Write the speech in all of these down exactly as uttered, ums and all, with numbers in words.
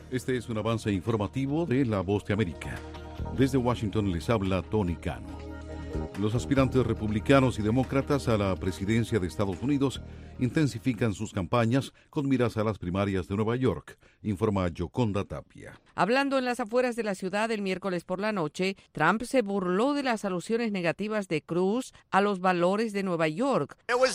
Este es un avance informativo de La Voz de América. Desde Washington les habla Tony Cano. Los aspirantes republicanos y demócratas a la presidencia de Estados Unidos intensifican sus campañas con miras a las primarias de Nueva York, informa Yoconda Tapia. Hablando en las afueras de la ciudad el miércoles por la noche, Trump se burló de las alusiones negativas de Cruz a los valores de Nueva York.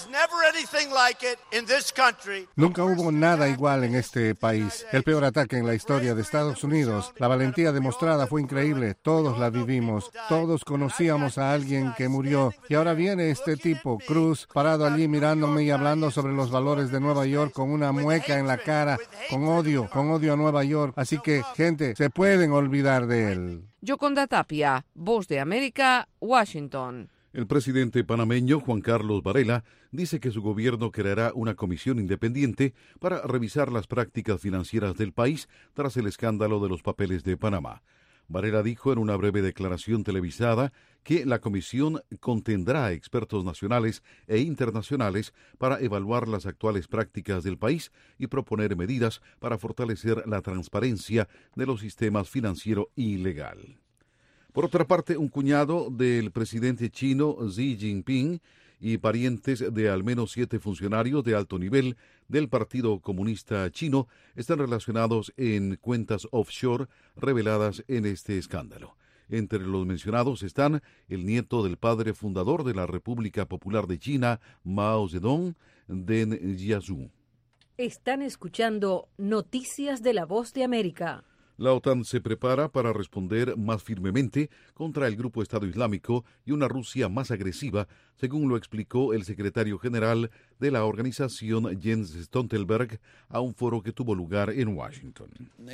Nunca hubo nada igual en este país. El peor ataque en la historia de Estados Unidos. La valentía demostrada fue increíble. Todos la vivimos. Todos conocíamos a alguien que murió. Y ahora viene este tipo, Cruz, parado allí mirándome y hablando sobre los valores de Nueva York con una mueca en la cara, con odio, con odio a Nueva York. Así que, gente, se pueden olvidar de él. Yoconda Tapia, Voz de América, Washington. El presidente panameño Juan Carlos Varela dice que su gobierno creará una comisión independiente para revisar las prácticas financieras del país tras el escándalo de los papeles de Panamá. Varela dijo en una breve declaración televisada que la comisión contendrá expertos nacionales e internacionales para evaluar las actuales prácticas del país y proponer medidas para fortalecer la transparencia de los sistemas financiero y legal. Por otra parte, un cuñado del presidente chino Xi Jinping y parientes de al menos siete funcionarios de alto nivel del Partido Comunista Chino están relacionados en cuentas offshore reveladas en este escándalo. Entre los mencionados están el nieto del padre fundador de la República Popular de China, Mao Zedong, Deng Xiaoping. Están escuchando Noticias de la Voz de América. La OTAN se prepara para responder más firmemente contra el grupo Estado Islámico y una Rusia más agresiva, según lo explicó el secretario general de la organización Jens Stoltenberg a un foro que tuvo lugar en Washington.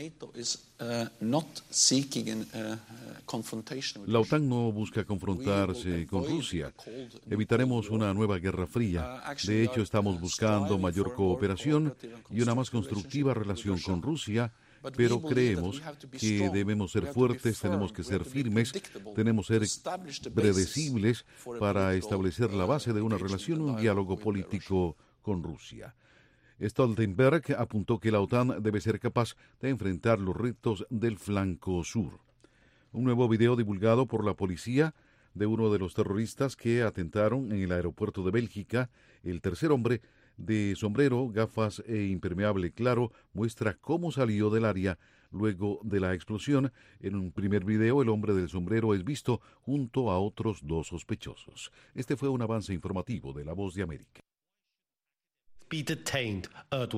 La OTAN no busca confrontarse con Rusia. Evitaremos una nueva guerra fría. De hecho, estamos buscando mayor cooperación y una más constructiva relación con Rusia. Pero creemos que debemos ser fuertes, tenemos que ser firmes, tenemos que ser predecibles para establecer la base de una relación y un diálogo político con Rusia. Stoltenberg apuntó que la OTAN debe ser capaz de enfrentar los retos del flanco sur. Un nuevo video divulgado por la policía de uno de los terroristas que atentaron en el aeropuerto de Bélgica, el tercer hombre, de sombrero, gafas e impermeable claro, muestra cómo salió del área luego de la explosión. En un primer video, el hombre del sombrero es visto junto a otros dos sospechosos. Este fue un avance informativo de La Voz de América.